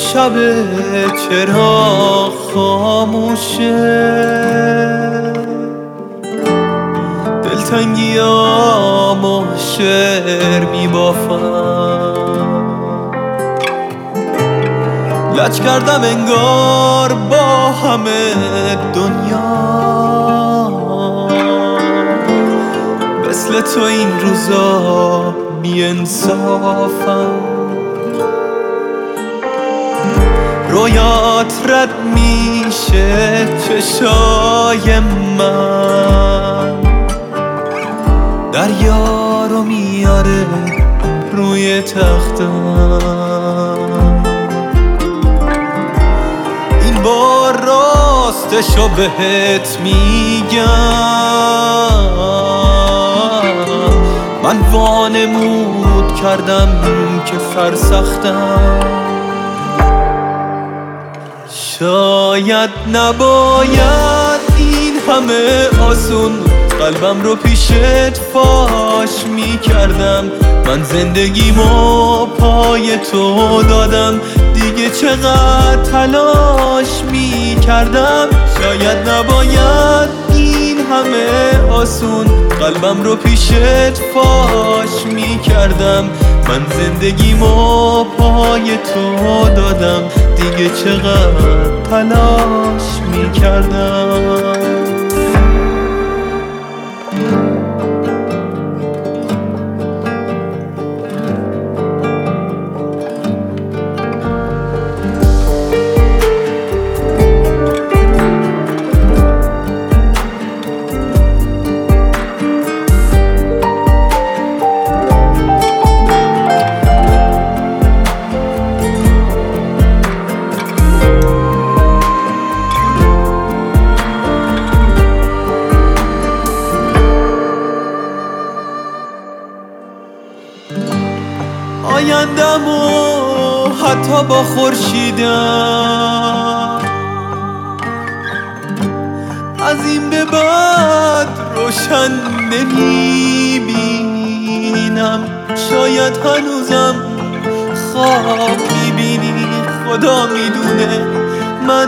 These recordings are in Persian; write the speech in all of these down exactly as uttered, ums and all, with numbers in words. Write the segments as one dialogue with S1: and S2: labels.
S1: شب چرا خاموشه، دلتنگیامو شعر میبافم، لج کردم انگار با همه دنیا، مثل تو این روزا بی انصافم. رویات رد میشه چشای من، دریا رو میاره روی تختم، این بار راستشو بهت میگم، من وانمود کردم که سرسختم. شاید نباید این همه آسون قلبم رو پیشت فاش میکردم، من زندگیمو پای تو دادم، دیگه چقدر تلاش میکردم. شاید نباید این همه آسون قلبم رو پیشت فاش میکردم، من زندگیمو پای تو دادم، دیگه چقدر تلاش میکردم. آیندم و حتی با خورشیدم از این به بعد روشن نمیبینم، شاید هنوزم خواب میبینی، خدا میدونه من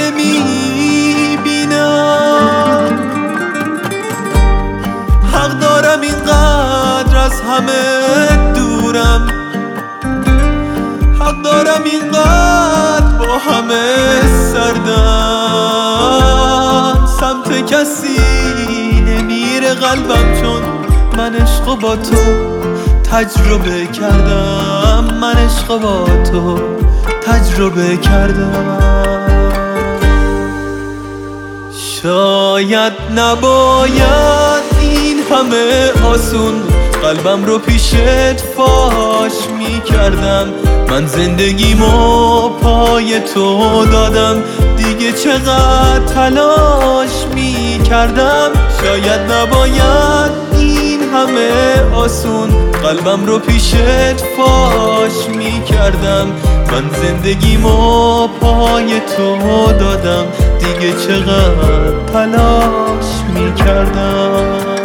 S1: نمیبینم. حق دارم اینقدر از همه دورم، حق دارم اینقدر با همه سردم، سمت کسی نمیره قلبم چون من عشق با تو تجربه کردم، من عشق با تو تجربه کردم. شاید نباید این همه آسون قلبم رو پیشت فاش میکردم، من زندگیمو پای تو دادم، دیگه چقدر تلاش میکردم. شاید نباید این همه آسون قلبم رو پیشت فاش میکردم، من زندگیمو پای تو دادم، دیگه چقدر تلاش میکردم.